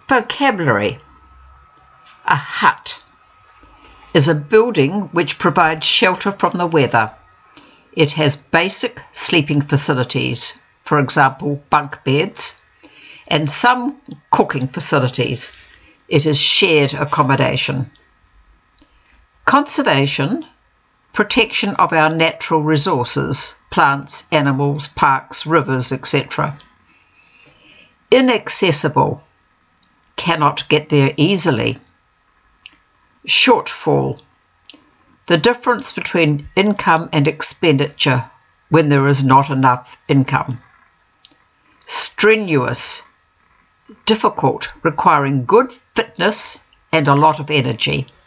Vocabulary. A hut is a building which provides shelter from the weather. It has basic sleeping facilities, for example, bunk beds, and some cooking facilities. It is shared accommodation. Conservation, protection of our natural resources, plants, animals, parks, rivers, etc. Inaccessible, cannot get there easily. Shortfall, the difference between income and expenditure when there is not enough income. Strenuous, difficult, requiring good fitness and a lot of energy.